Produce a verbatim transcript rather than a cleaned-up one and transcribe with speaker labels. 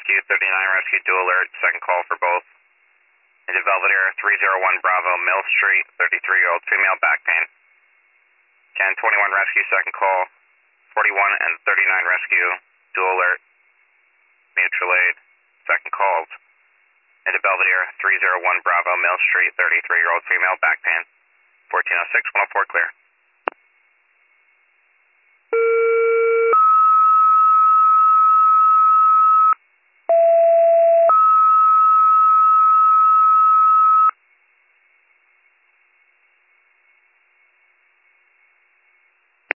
Speaker 1: Rescue, thirty-nine Rescue, dual alert, second call for both. Into Belvedere, three oh one Bravo, Mill Street, thirty-three-year-old female, back pain. ten twenty-one Rescue, second call. forty-one and thirty-nine Rescue, dual alert, mutual aid, second calls. Into Belvedere, three oh one Bravo, Mill Street, thirty-three-year-old female, back pain. fourteen oh six, one oh four, clear.